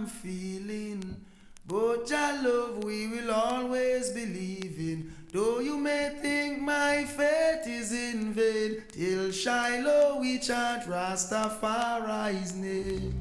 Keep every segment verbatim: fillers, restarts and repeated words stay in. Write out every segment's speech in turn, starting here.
feeling. But your love we will always believe in. Though you may think my faith is in vain, till Shiloh we chant Rastafari's name.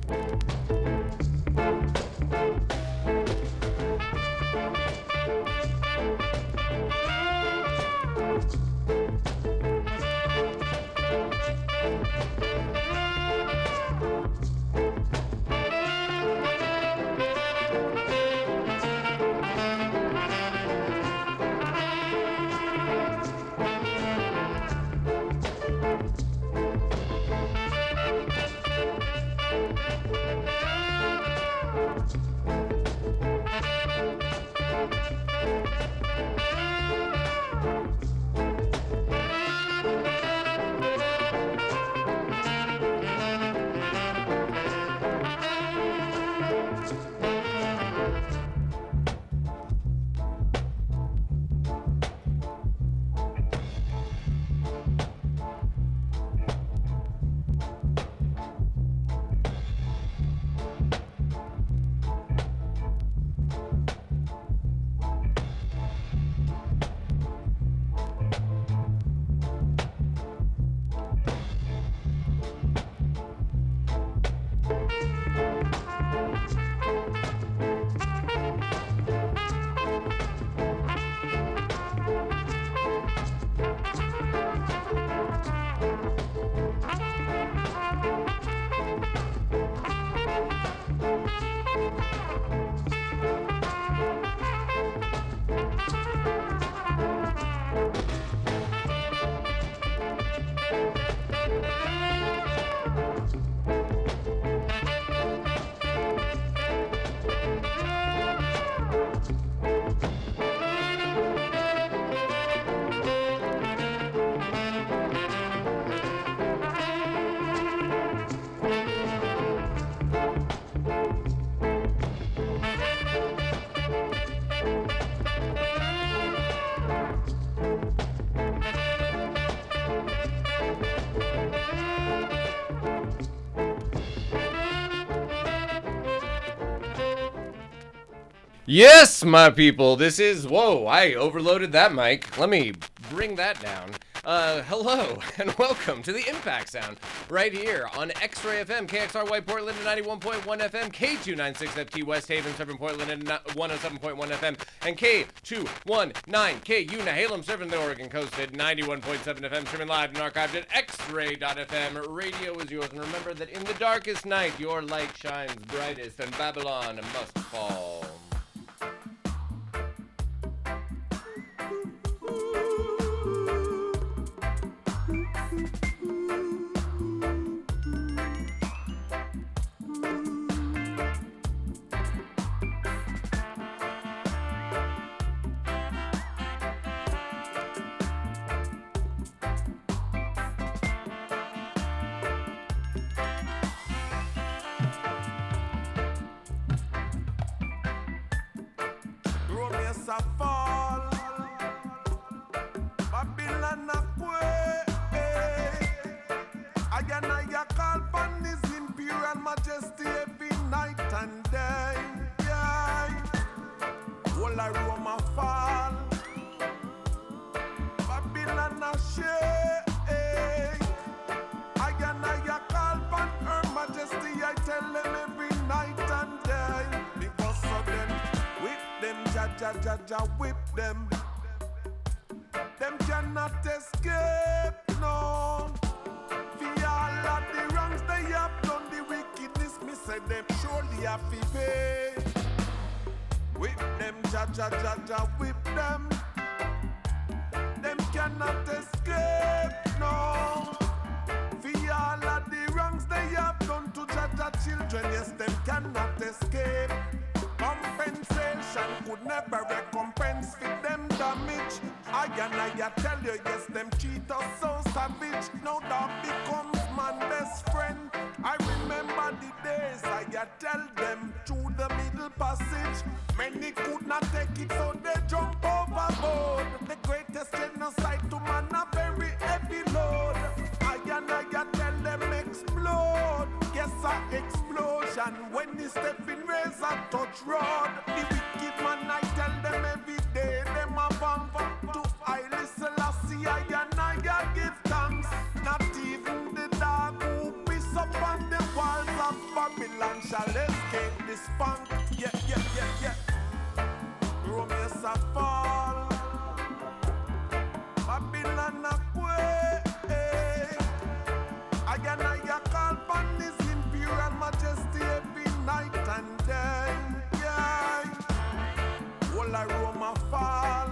Yes, my people, this is, whoa, I overloaded that mic. Let me bring that down. Uh, hello, and welcome to the Impact Sound, right here on X-Ray F M, K X R Y Portland at ninety-one point one F M, K two ninety-six F T West Haven, Severn Portland at one oh seven point one F M, and K two nineteen K U Nehalem, Severn the Oregon Coast at ninety-one point seven F M, streaming live and archived at X Ray dot F M. Radio is yours, and remember that in the darkest night, your light shines brightest, and Babylon must fall. A fall, Babylon a quake. Again I call upon His imperial majesty every night and day. Yeah, all a Rome a fall, Babylon a shake. Again I call upon Her Majesty, I tell them every night and day. Because of them, with them, ja ja ja ja, whip them. Them cannot escape, no. For all of the wrongs they have done, the wickedness, me say them surely have to pay. Whip them, ja ja ja ja, whip them. Them cannot escape, no. For all of the wrongs they have done to Jaja children, yes, them cannot escape. Compensation could never recompense for them damage. I and I tell you, yes, them cheat us so savage. Now that becomes man best friend. I remember the days I tell them through the middle passage. Many could not take it, so they jump overboard. The greatest genocide to man, a very heavy load. I and I tell them explode. Yes, a explosion when the stepping race is a touch road. The wicked man, I tell them every day, them a bump to Haile Selassie, I and I a give thanks. Not even the dog who piss up on the walls of Babylon shall escape this punk. Yeah, yeah, yeah, yeah. Rome is a fall. Babylon a quake. I and I a call upon His Imperial Majesty every night and day. Yeah. All I Rome a fall.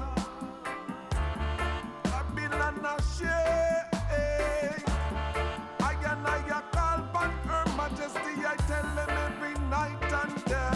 Babylon a shake. I and I a call upon Her Majesty. I tell them every night and day.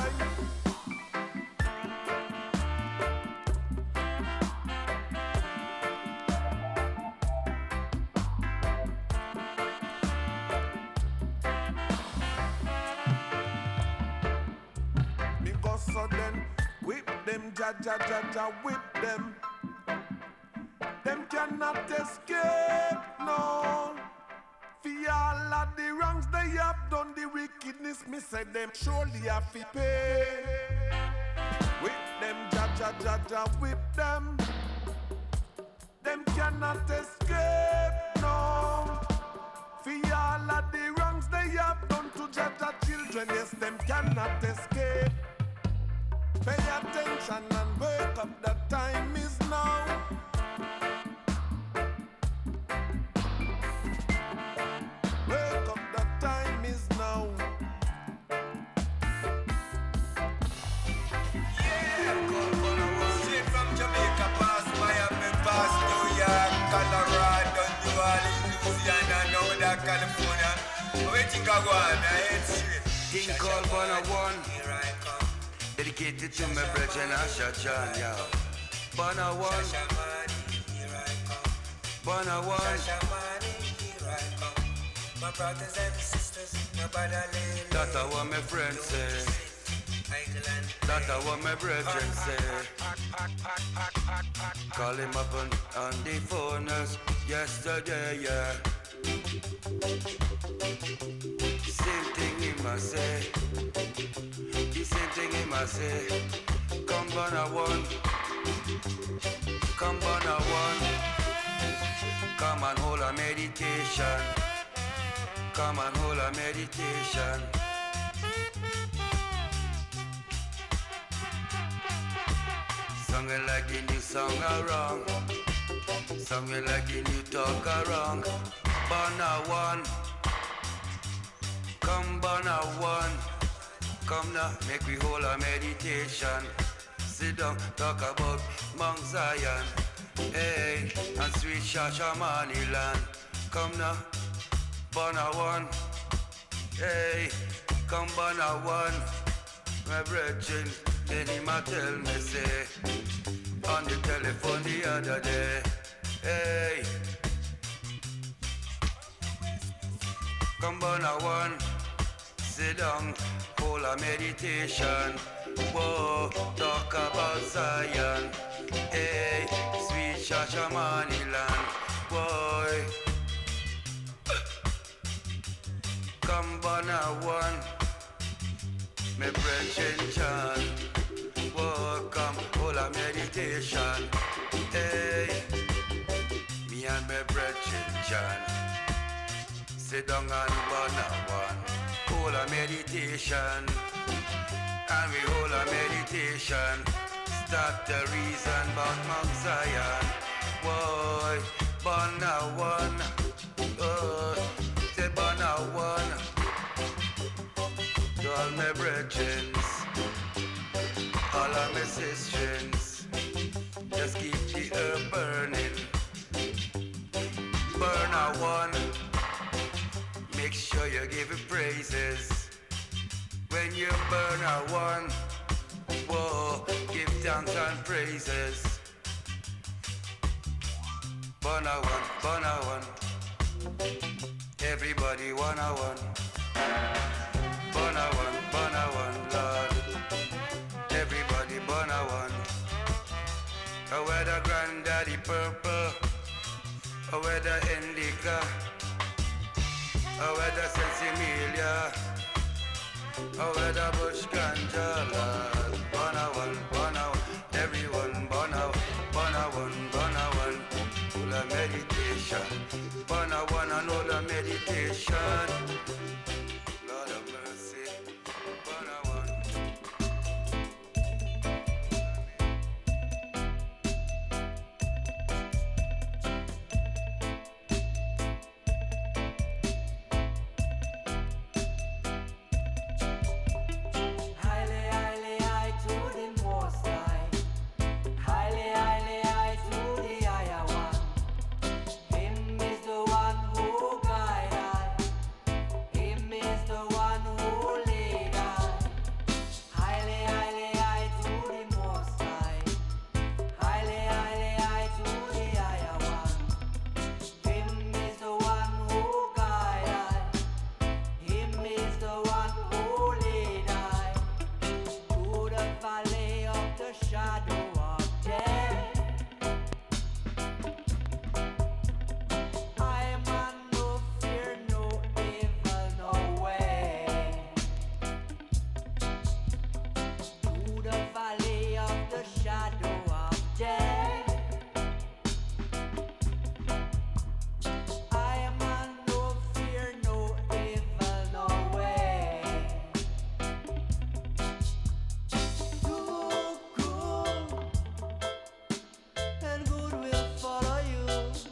So then whip them, ja ja ja ja, whip them. Them cannot escape, no. For all of the wrongs they have done, the wickedness, me say them surely have to pay. Whip them, ja ja ja ja, whip them. Them cannot escape, no. For all of the wrongs they have done to ja ja children, yes, them cannot escape. Pay attention and wake up, the time is now. Wake up, the time is now. Yeah, straight from Jamaica, past Miami, past New York, Colorado, New Orleans, Louisiana, now that California. Where think I go on? I ain't straight. King called one on one. Dedicated to my brethren, Asha John, yo. Bana one, Bana one. My brothers and sisters, my brother lady. That's what my friends say. That's what my brethren say. Call him up on, on the phone as yesterday, yeah. Same thing he must say. The same thing he must say. Come on a one. Come on a one. Come and hold a meditation. Come and hold a meditation. Something like the new song around. Something like the new talk around. Bana one. Come Bana one. Come now, make we hold a meditation. Sit down, talk about Mount Zion. Hey, and sweet Shashamani land. Come now, Bana one. Hey, come Bana one. My brethren, then him a tell me say on the telephone the other day. Hey, come Bana one. Sit down, hold a meditation. Whoa, talk about Zion. Hey, sweet Shashamani land. Boy, come Bana one. Me brethren John. Whoa, come hold a meditation. Hey, me and my brethren John. Sit down and Bana one. Hold a meditation, and we hold a meditation. Start the reason about Mount Zion. Boy, Bana one. Oh, say Bana one. To all my brethren, all of my sisters, just keep the earth burning. Burn a one. Make sure you give it praises. When you burn a one, whoa, give thanks and praises. Burn a one, burn a one. Everybody one a one. Burn a one, burn a one, Lord. Everybody burn a one. Oh, where the granddaddy purple. Oh, where the indica. Oh, where the Sensimilia. Oh, where the bush ganja lad. Bana one, bana one. Everyone bana, bana one, bana one. Full of meditation. Bana one and all the meditation. Lord of mercy. Bana one. Highly, highly, high to the most high. Highly, highly, high to the higher one. Him is the one who guide I. Him is the one who lead I. Highly, highly, high to the most high. Highly, highly, high to the higher one. Him is the one who guide I. Him is the one who lead I. To the valley of the shadow of death. I man no fear, no evil, no way. To the valley of the shadow of death. I man no fear, no evil, no way. Too cool and good will follow you.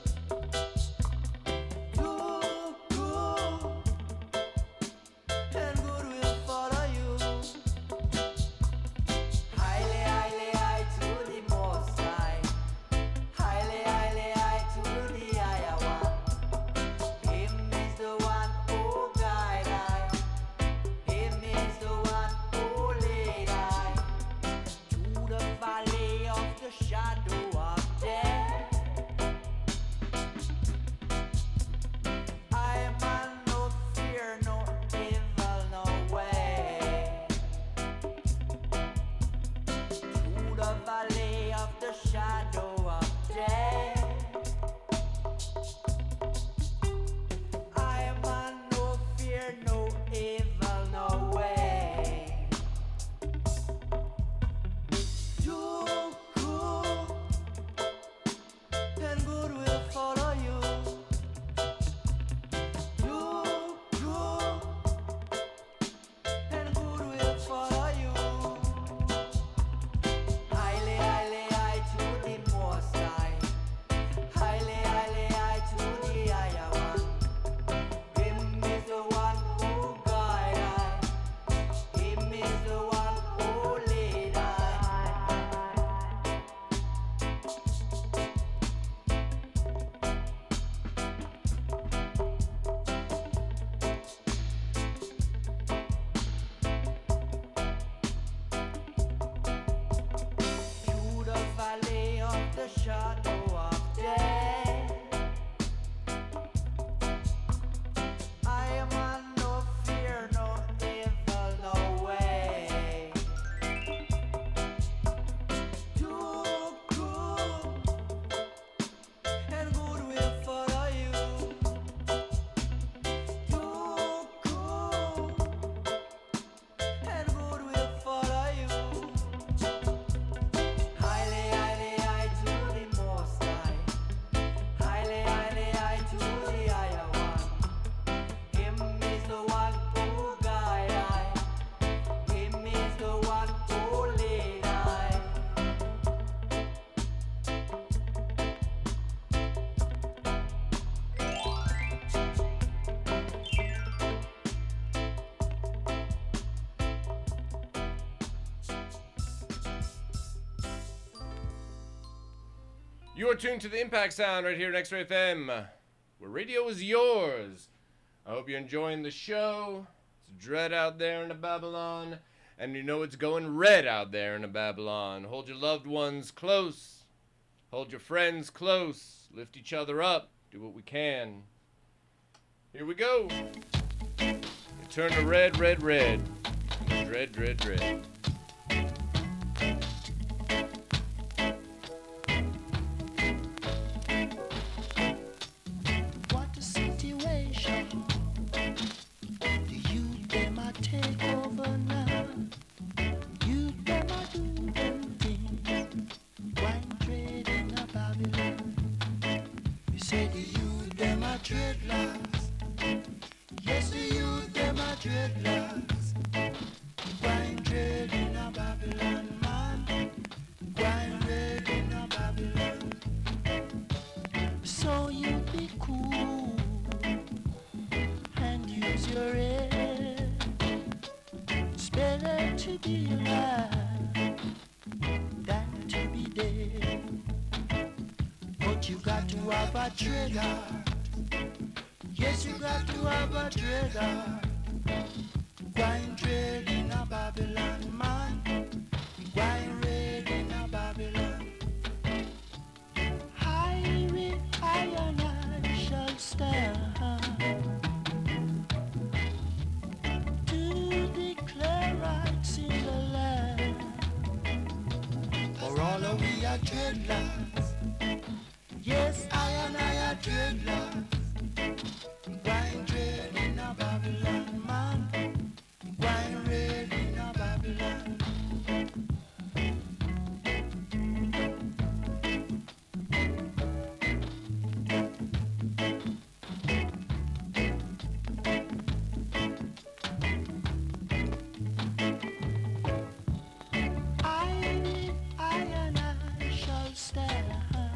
Too cool and good will follow you. Highly, highly, high to the most high. Highly, highly, high to the higher one. Him is the one who guide I. Him is the one who lead I. To the valley of the shadow of death. I man no fear, no evil, no way. To the valley of the shadow of death. I man no fear, no evil, no way. Too cool and good will follow you. Too cool and good will follow you. Highly, highly, high to the most high. Highly, highly, high to the higher one. Him is the one who guide I. Him is the one who lead I. To the valley of the shadow of death. I am on no fear, no evil, no way. Too cool and good will follow you. Too cool and good will follow you. Highly, highly, high to the most high. Highly, highly, high to the higher one. Him is the one who guide I. Him is the one who lead I. You are tuned to the Impact Sound right here at X-Ray F M, where radio is yours. I hope you're enjoying the show. It's dread out there in the Babylon, and you know it's going red out there in the Babylon. Hold your loved ones close. Hold your friends close. Lift each other up. Do what we can. Here we go. It turned to red, red, red. Dread, dread, dread. What a situation. The youth them a take over Say the youth them a dreadlocks. Yes, the youth them a dreadlocks. Grind dread in a Babylon, man. Grind dread in a Babylon. So you be cool and use your head. It's better to be alive than to be dead. But you got to have a trigger. Yes, you got to have a trigger. Grind trade in a Babylon, man. Grind raid in a Babylon. High with iron I shall stand to declare rights in the land. For all of we are dreadlocks. Yes, I and I are dreadlocks. Grind trade in a Babylon, man. Grind raid in a Babylon. I, I and I shall stand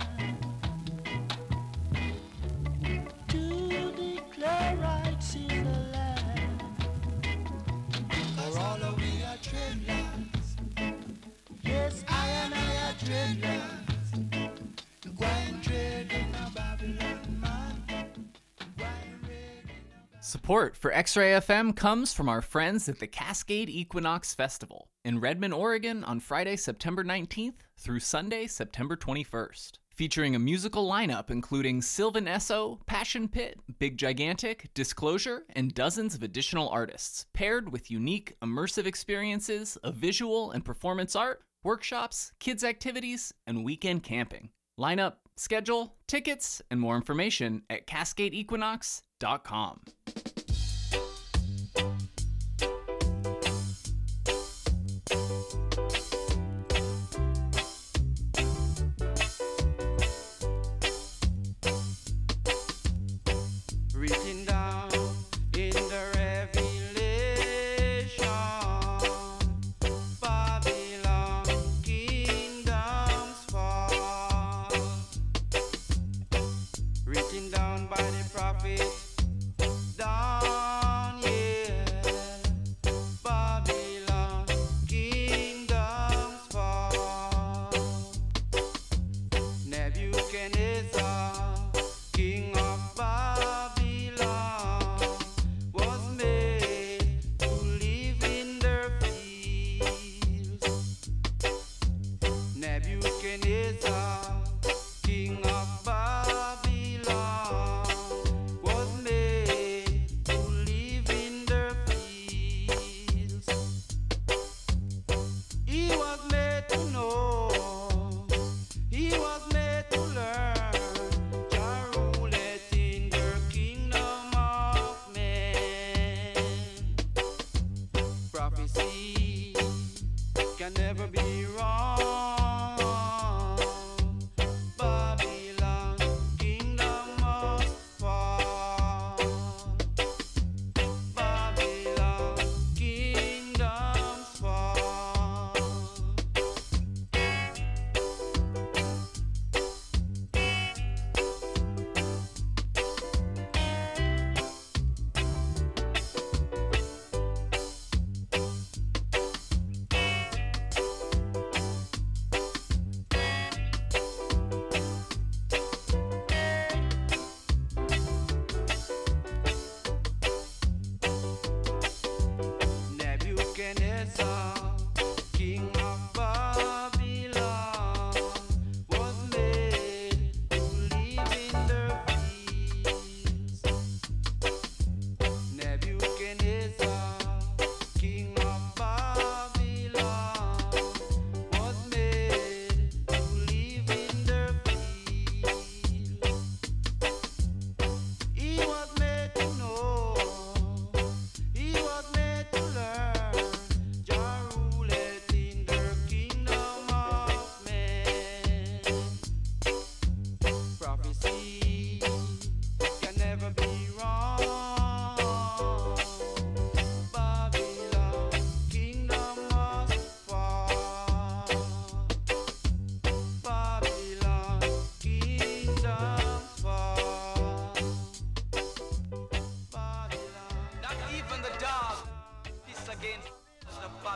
to declare rights in the land. For all of we are dreadlocks. Yes, I and I are dreadlocks. Grind trade in a Babylon, man. Grind raid in a Support for X-Ray F M comes from our friends at the Cascade Equinox Festival in Redmond, Oregon on Friday, September nineteenth through Sunday, September twenty-first. Featuring a musical lineup including Sylvan Esso, Passion Pit, Big Gigantic, Disclosure, and dozens of additional artists, paired with unique, immersive experiences of visual and performance art, workshops, kids' activities, and weekend camping. Lineup, schedule, tickets, and more information at cascade equinox dot com. Written down in the Revelation, Babylon kingdoms fall. Written down by the prophet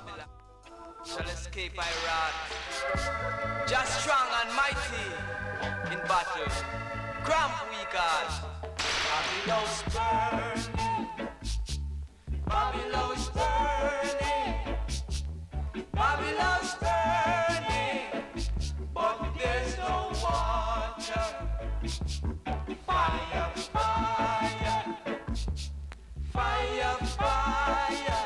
Babylon shall escape Iraq. Just strong and mighty in battle. Cramp we got. Babylon's burning. Babylon's burning. Babylon's burning. But there's no water. Fire, fire. Fire, fire.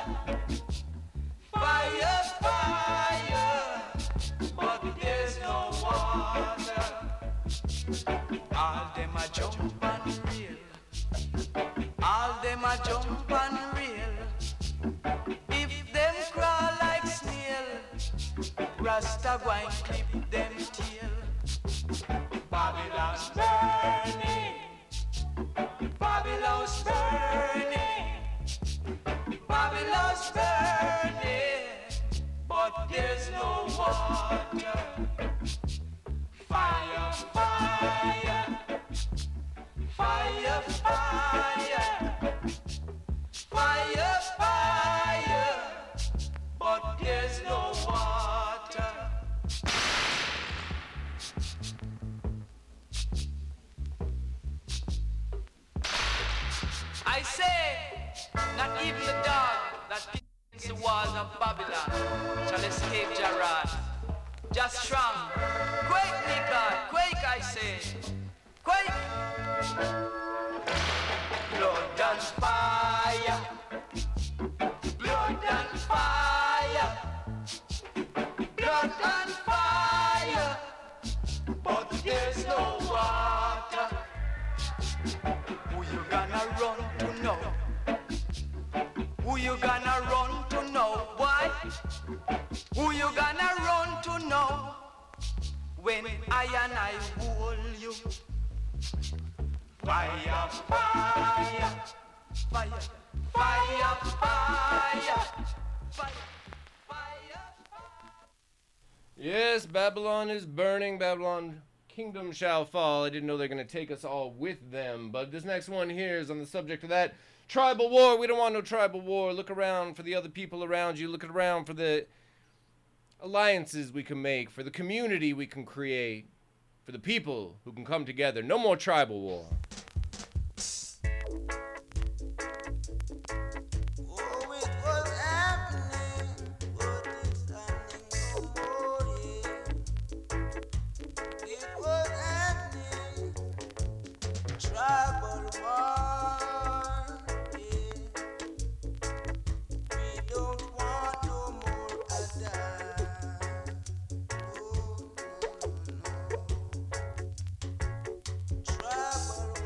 Fire, fire. But there's no water. All them a jump and reel. All them a jump and reel. If them crawl like snail, Rasta go and clip them tail. Babylon's burning. Babylon's burning. Babylon's burning. But there's no water. Fire, fire. Fire, fire. Fire, fire. But there's no water. I say, not even the dog that keeps the walls of Babylon shall escape Jarad. Just strong. Quake, Nika, quake, I say. Quake. Blood and fire. Blood and fire. Blood and fire. But there's no water. Who you gonna run to know? Who you gonna run to know? Why? Who you gonna run to know? When I and I hold you. Fire, fire, fire, fire, fire, fire, fire. Yes, Babylon is burning. Babylon kingdom shall fall. I didn't know they're going to take us all with them. But this next one here is on the subject of that. Tribal war. We don't want no tribal war. Look around for the other people around you. Look around for the alliances we can make, for the community we can create, for the people who can come together. No more tribal war. Oh, it was happening, but it's happening no more, yeah. It was happening, tribal war, yeah. We don't want no more of that. Oh, no, no, no. Tribal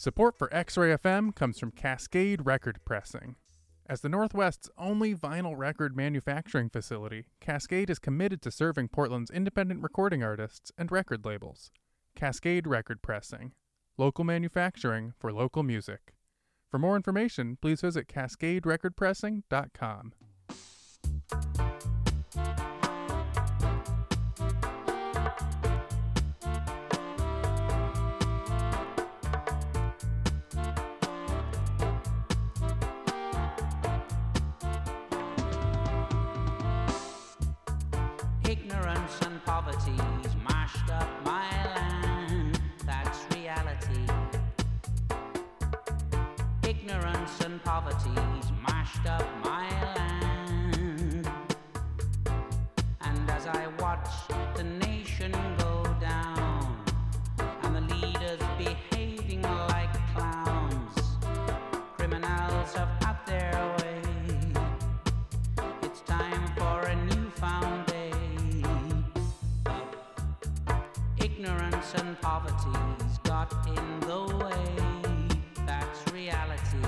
Support for X-Ray F M comes from Cascade Record Pressing. As the Northwest's only vinyl record manufacturing facility, Cascade is committed to serving Portland's independent recording artists and record labels. Cascade Record Pressing. Local manufacturing for local music. For more information, please visit cascade record pressing dot com. Ignorance and poverty's mashed up my land, that's reality. Ignorance and poverty's mashed up my land. And as I watch the nation go down, and the leaders behaving like clowns, criminals have had their way. It's time for a newfound day. Ignorance and poverty's got in the way, that's reality.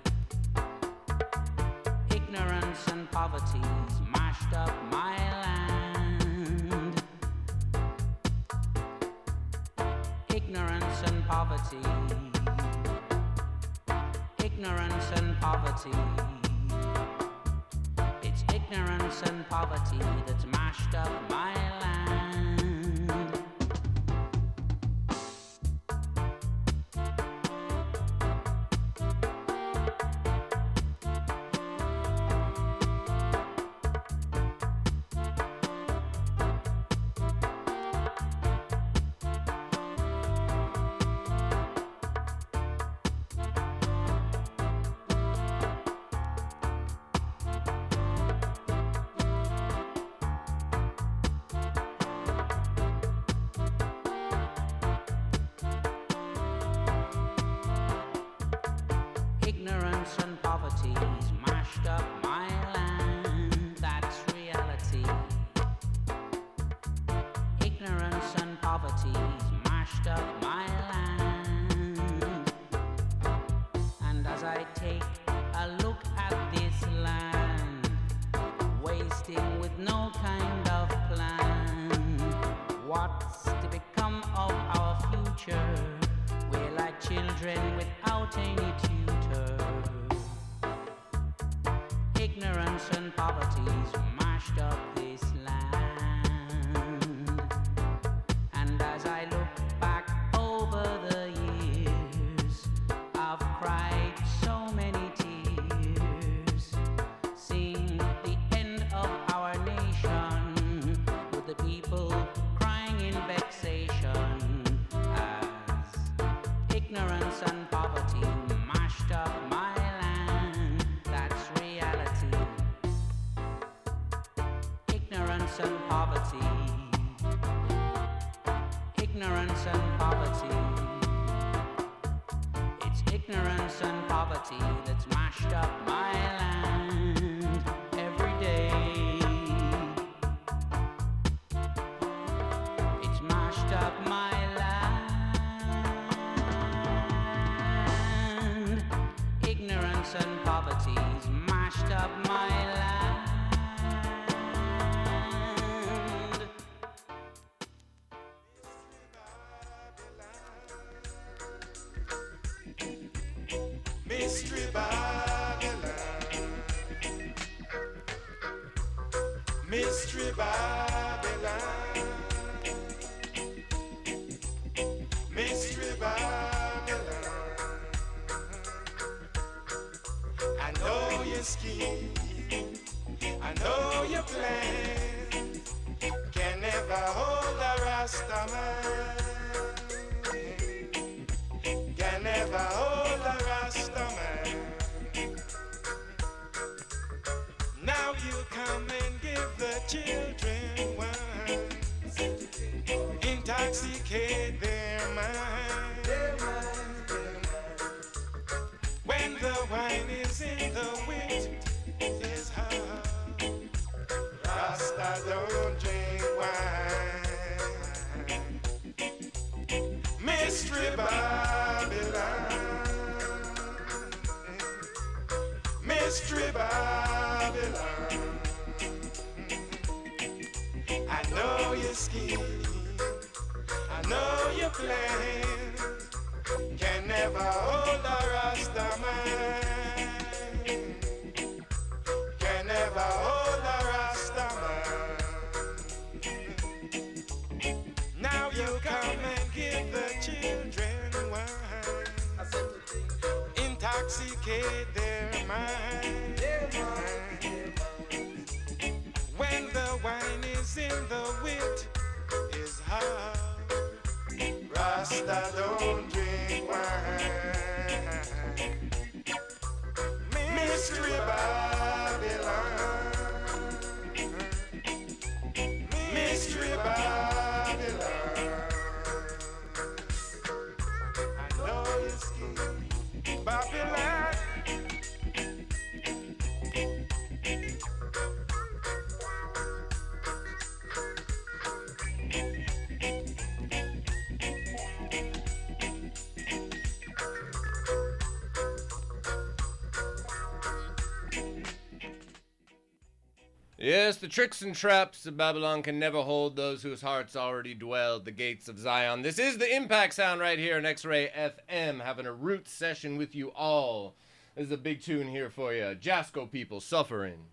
Ignorance and poverty's mashed up my land. Ignorance and poverty. Ignorance and poverty. It's ignorance and poverty that's mashed up my land. Ignorance and poverty's mashed up my land, that's reality. Ignorance and poverty's mashed up my land. And as I take a look at this land, wasting with no kind of plan, what's to become of our future? We're like children without any tutor. Ignorance and poverty's mashed up this land. And as I look back over the years, I've cried so many tears, seeing the end of our nation, with the people crying in vexation, as ignorance and poverty mashed up my land, that's reality. Ignorance and poverty. Ignorance and poverty. It's ignorance and poverty that's mashed up my land every day. It's mashed up my land. Ignorance and poverty's mashed up my land. Mystery Babylon, Mystery Babylon, Mystery Babylon. I know your scheme, I know your plan, can never hold a Rasta man. Can never hold a Rasta man. Now you come and give the children wine, intoxicate their mind. When the wine is in the wind, it's hard. Rasta don't drink wine. know you're scared. I know your plan can never hold a Rasta man. Can never hold a Rasta man. Now you come and give the children wine, intoxicate their mind. When the wine is in the wit is hard. Rasta don't drink wine. Mystery Babylon. Mystery Babylon. I know you're scared. Babylon. Yes, the tricks and traps of Babylon can never hold those whose hearts already dwell at the gates of Zion. This is the Impact Sound right here on X-Ray F M, having a root session with you all. This is a big tune here for you. Jasco people suffering.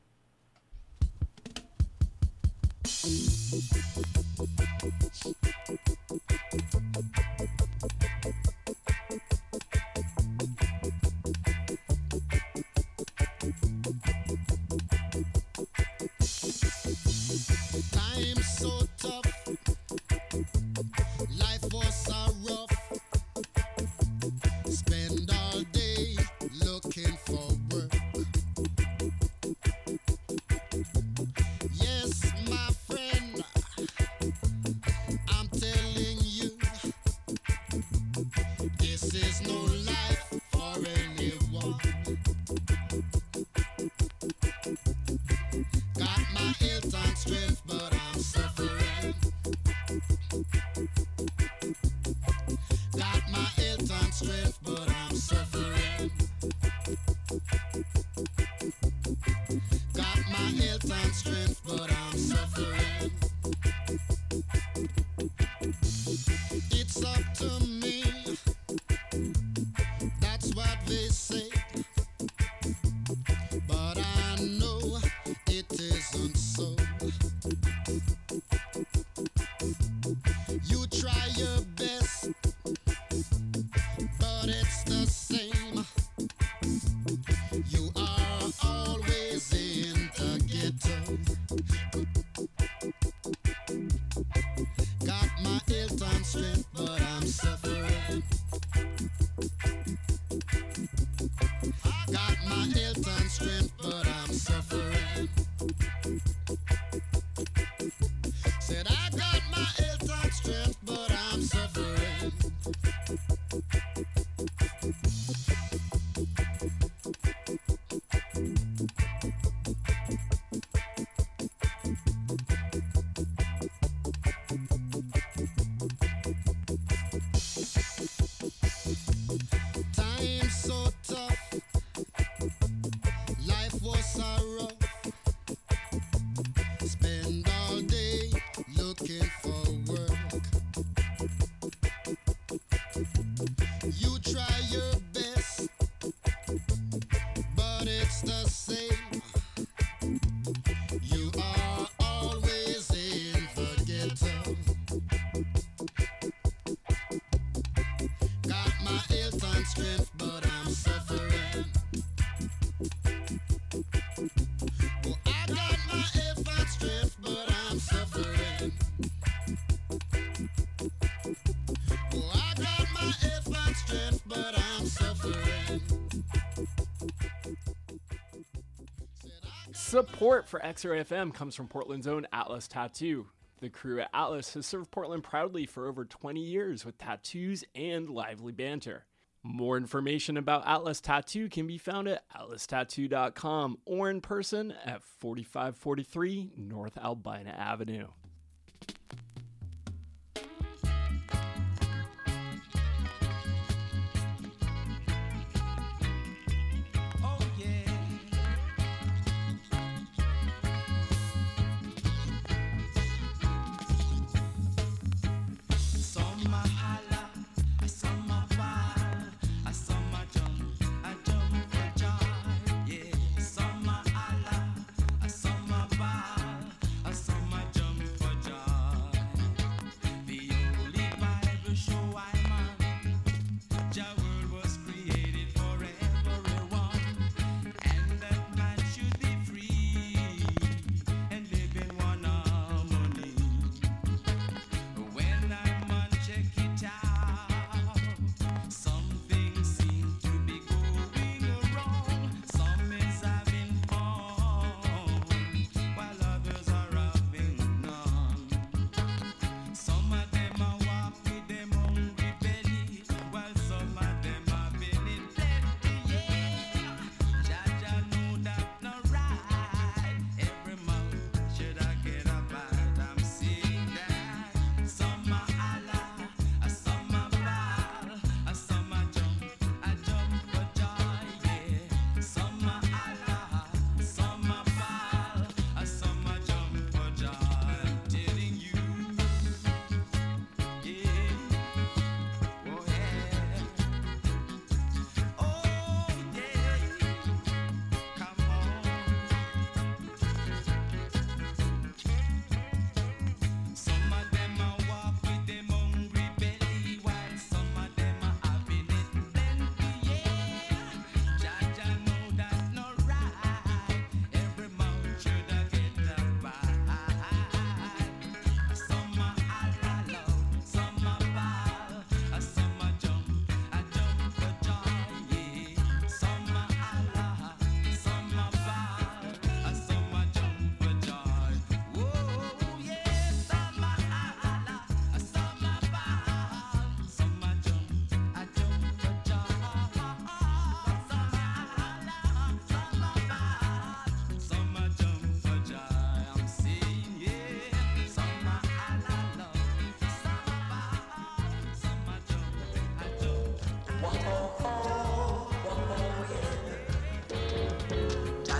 Times so tough, life was so rough. Spend all day looking for work. Yes, my friend, I'm telling you, this is no life for anyone. Got my health and strength, but I'm suffering. Got my health and strength, but I'm suffering. Got my health and strength, but I'm suffering. It's up to me, that's what they say. But I know it isn't so. You try your best, but it's the same. You are always in the ghetto. Got my health and strength, but I'm suffering. Got my health and strength, but I'm suffering. Said I got my health and strength, but I'm suffering. Times so tough, life was so rough. Spend all day looking for work. You try your best, but it's the same. You are always in the ghetto. Got my health and strength, but I'm suffering. Well, I got my health and strength, but I'm suffering. Well, I got my health and strength, but I'm suffering. Support for X-Ray F M comes from Portland's own Atlas Tattoo. The crew at Atlas has served Portland proudly for over twenty years with tattoos and lively banter. More information about Atlas Tattoo can be found at atlas tattoo dot com or in person at forty-five forty-three North Albina Avenue. Oh yeah.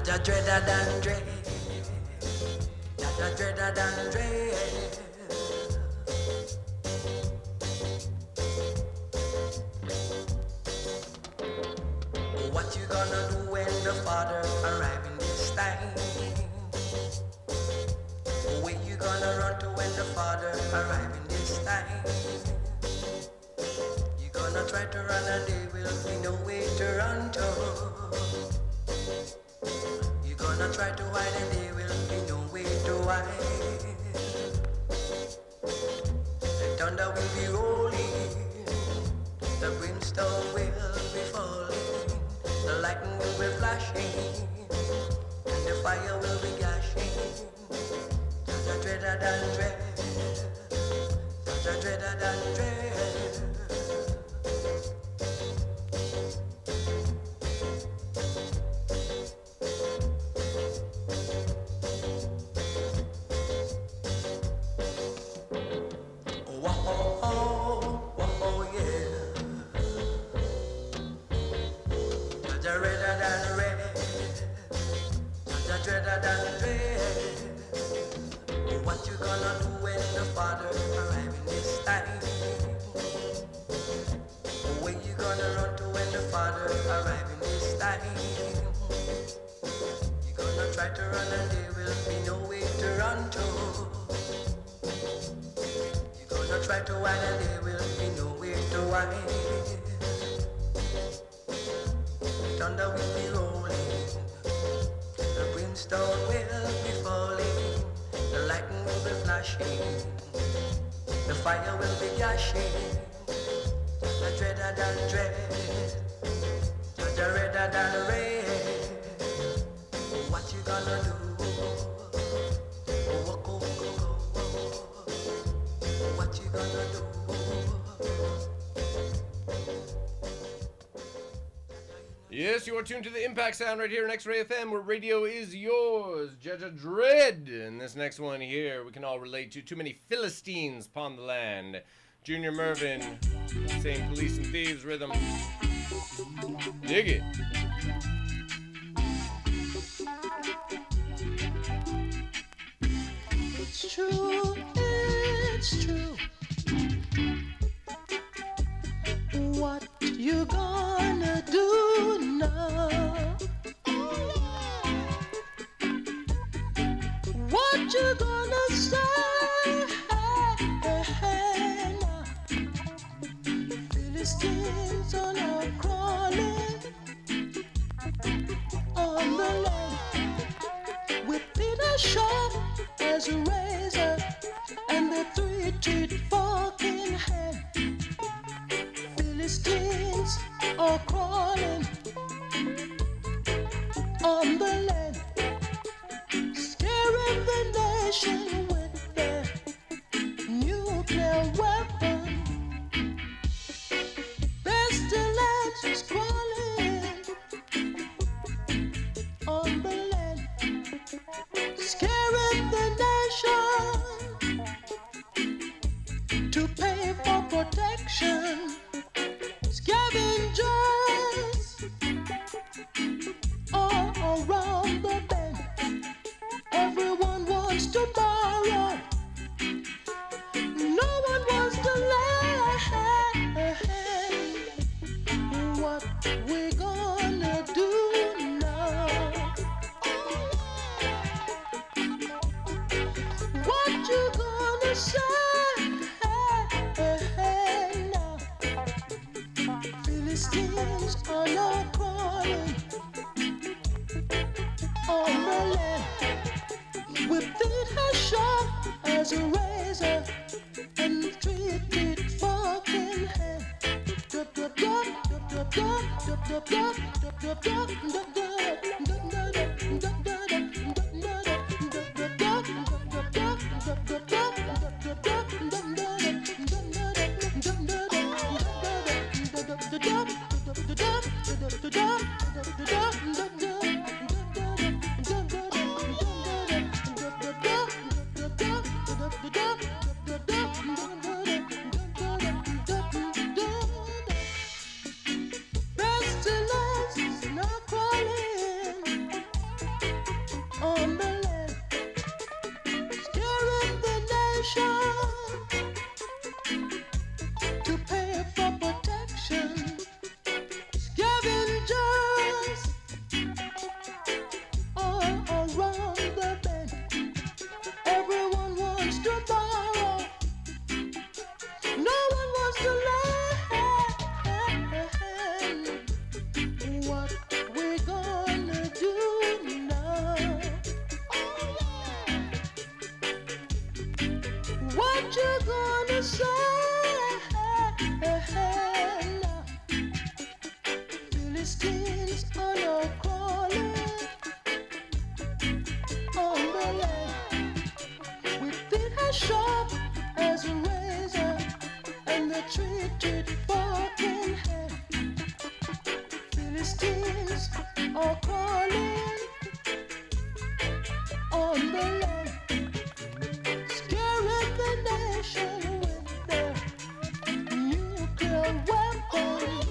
Jaja dreader than dread. Jaja dreader than dread. What you gonna do when the father arrive in this time? Where you gonna run to when the father arrive in this time? You gonna try to run and there will be no way to run to. You gonna try to hide and there will be no way to hide. The thunder will be rolling, the brimstone will be falling, the lightning will be flashing, and the fire will be gashing. Jaja dreader than dread, Jaja dreader than dread. What you gonna do when the father arrive in this time? Where you gonna run to when the father arrive in this time? You gonna try to run and there will be no way to run to. You gonna try to hide and there will be no way to hide. The thunder will be rolling, the brimstone will be falling, the lightning will be flashing, the fire will be gashing. Jaja dreader than dread, Jaja redder than red. What you gonna do? Oh, oh, oh, oh. What you gonna do? Yes, you are tuned to the Impact Sound right here on X-Ray F M, where radio is yours. Jaja Dread. And this next one here, we can all relate to. Too many Philistines upon the land. Junior Mervin, same Police and Thieves rhythm. Dig it. It's true, it's true. What you gonna do now? What you gonna say now? Philistines are now crawling on the land with Peter sharp as a razor and the three-teeth fork in hand. Philistines are crawling on the land, scaring the nation with their nuclear weapon. Pestilence is crawling on the land, scaring the nation to pay for protection. Scavengers all around the bend. Everyone wants to borrow. No one wants to lend. What we gonna do now? What you gonna say? Philistines are not crawling on the land with feet as sharp as a razor and three-teeth fork in hand. Dup, dup, dup, dup, dup, dup, dup, dup, dup, dup, dup, dup, dup, Pestilence is not crawling what you gonna say? Philistines are now crawling on the land with feet as sharp as a razor and the treated fork in hand. Philistines are crawling on the land, scaring the nation with their nuclear weapons.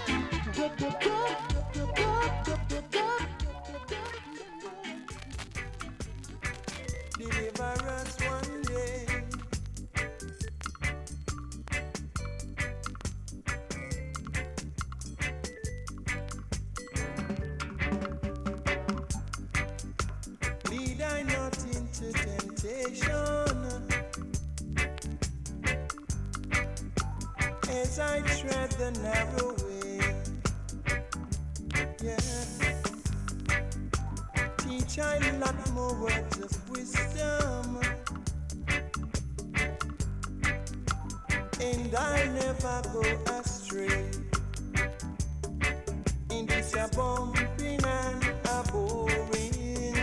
Deliver us one day. Lead I not into temptation, as I tread the narrow way. Yeah. Teach I a lot more words of wisdom, and I never go astray in this a bumping and a boring,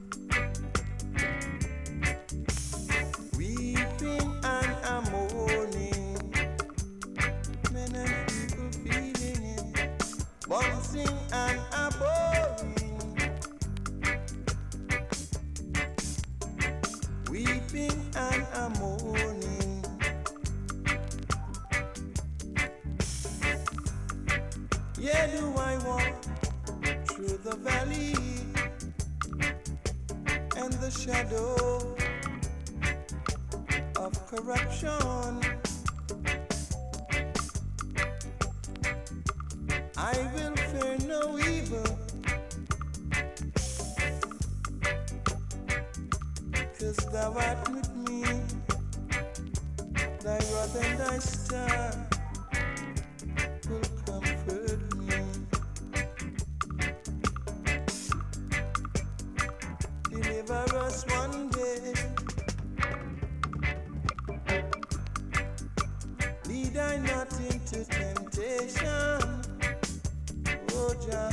weeping and a mourning, men and people feeling it, bouncing and a boring, weeping and a mourning. Yeah, do I walk through the valley and the shadow of corruption? I will fear no evil, 'cause thou art with me, thy rod and thy staff will comfort me. Deliver us one day. Lead I not into temptation, oh Jah,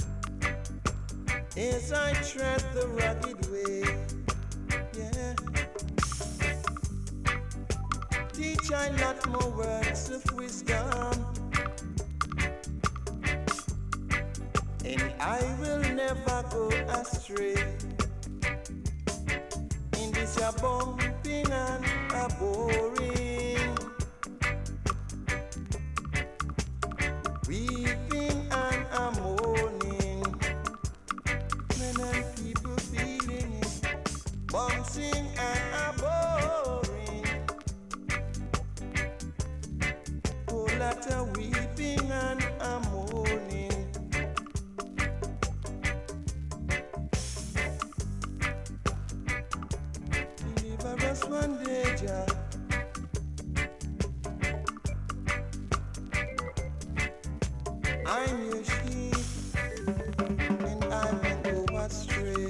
as I tread the rugged way. Yeah. Teach I lot more words of wisdom, and I will never go astray in this a bumping and a boring, weeping and a mourning, men and people feeling it, bouncing and a boring, oh lot of weeping and a mourning. Deliver us one day, Jah. I'm your sheep, and I won't go astray.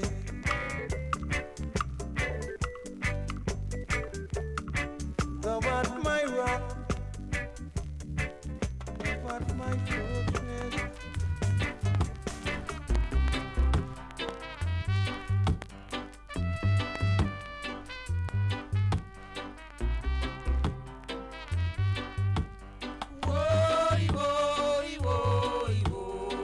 Thou art my rock, thou art my fortress. Woy, woy, woy, woy.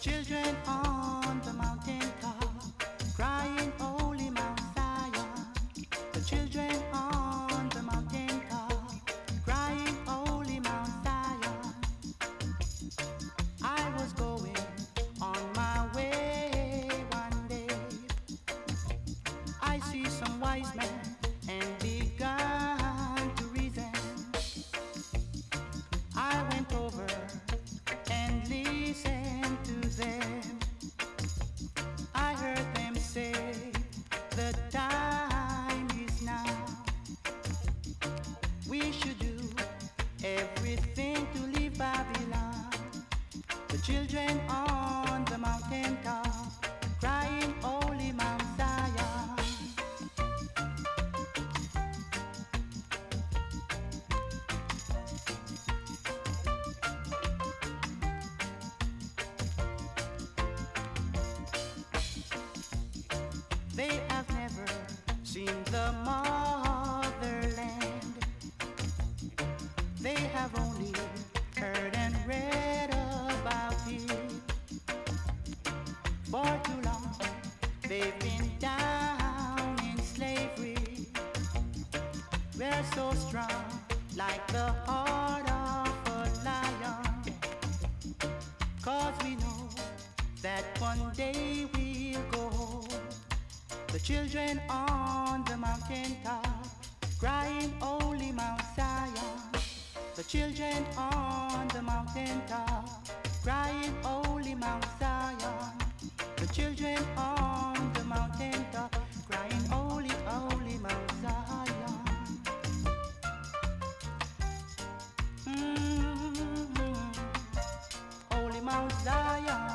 children on the mountain top, crying holy Mount Zion. The children on the mountain top, crying holy Mount Zion. I was going on my way one day. I see some wise men and began to reason. I went over and listened to them. I heard them say, the time is now. We should do everything to leave Babylon. The children on the mountain top, crying holy Mount Zion. They have never seen the motherland. They have only heard and read about it. For too long, they've been down in slavery. We're so strong, like the heart of a lion. Cause we know that one day we'll go home. The children on the mountain top, crying holy Mount Zion. The children on the mountain top, crying holy Mount Zion. The children on the mountain top, crying holy, holy Mount Zion. Mm-hmm. Holy Mount Zion.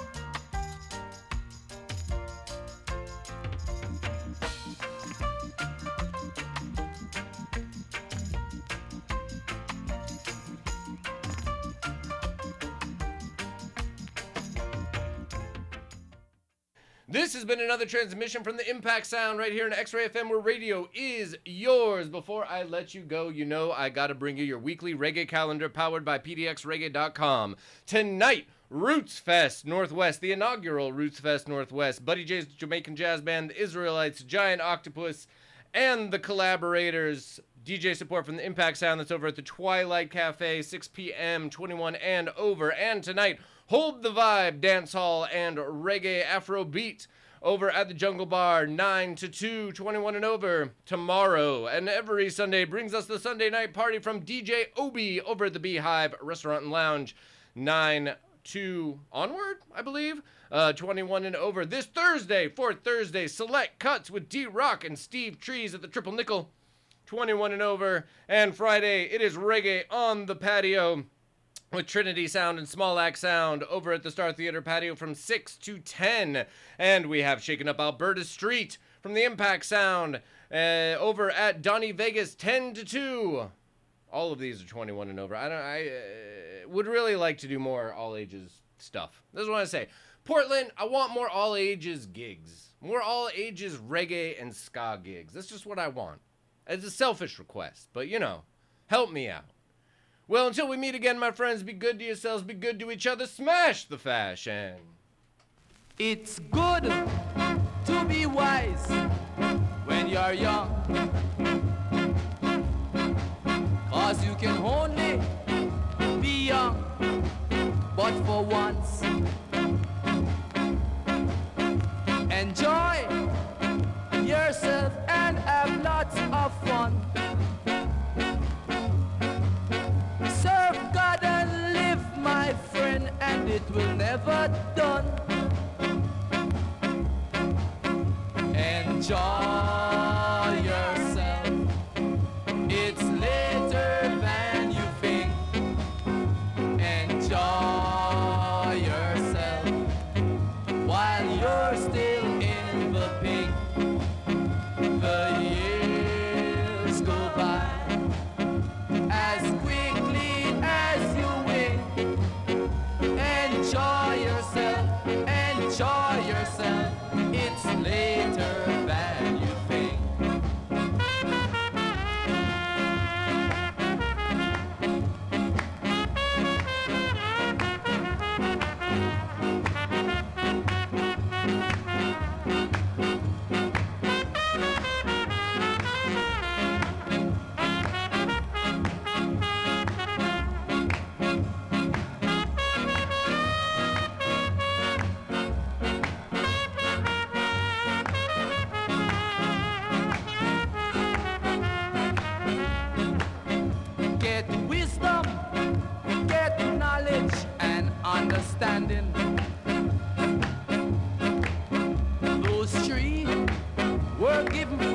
This has been another transmission from the Impact Sound right here in X-Ray F M, where radio is yours. Before I let you go, you know I gotta bring you your weekly reggae calendar powered by P D X reggae dot com. Tonight, Roots Fest Northwest, the inaugural Roots Fest Northwest. Buddy J's Jamaican Jazz Band, the Israelites, Giant Octopus, and the Collaborators. D J support from the Impact Sound that's over at the Twilight Cafe, six p.m., twenty-one and over. And tonight, Hold the Vibe, Dance Hall, and Reggae Afro Beat over at the Jungle Bar, nine to two, twenty-one and over. Tomorrow and every Sunday brings us the Sunday night party from D J Obi over at the Beehive Restaurant and Lounge, nine to onward, I believe, uh, twenty-one and over. This Thursday, fourth Thursday, Select Cuts with D-Rock and Steve Trees at the Triple Nickel, twenty-one and over. And Friday, it is Reggae on the Patio with Trinity Sound and Small Axe Sound over at the Star Theater patio from six to ten. And we have Shaken Up Alberta Street from the Impact Sound uh, over at Donnie Vegas, ten to two. All of these are twenty-one and over. I don't. I uh, would really like to do more all ages stuff. This is what I say. Portland, I want more all ages gigs. More all ages reggae and ska gigs. That's just what I want. It's a selfish request, but you know, help me out. Well, until we meet again, my friends, be good to yourselves, be good to each other, smash the fashion. It's good to be wise when you're young, 'cause you can only be young but for once. Enjoy yourself and have lots of fun. Serve God and live, my friend, and it will never done. Enjoy yourself. It's later than you think. Enjoy yourself while you're still in the pink. The years go by as quickly as you wink. Enjoy yourself, enjoy yourself. It's later than you think. give me